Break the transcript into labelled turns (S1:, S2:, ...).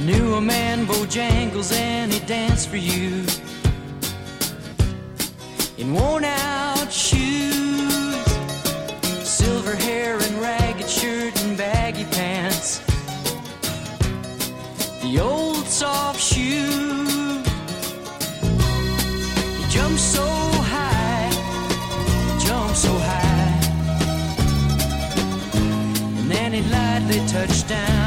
S1: knew a man, Bojangles, and he danced for you in worn-out shoes, silver hair and ragged shirt and baggy pants, the old soft shoe. He jumped so high, jumped so high, and then he lightly touched down